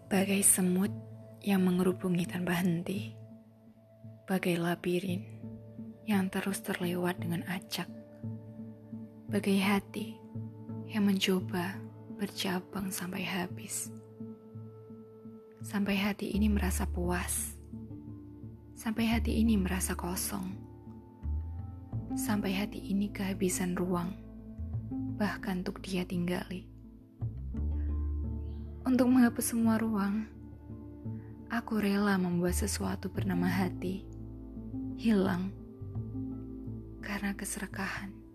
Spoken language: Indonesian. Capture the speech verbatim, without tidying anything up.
Bagai semut yang mengerubungi tanpa henti, bagai labirin yang terus terlewat dengan acak, bagai hati yang mencoba bercabang sampai habis. Sampai hati ini merasa puas, sampai hati ini merasa kosong, sampai hati ini kehabisan ruang, bahkan untuk dia tinggali. Untuk menghapus semua ruang, aku rela membuat sesuatu bernama hati hilang karena keserakahan.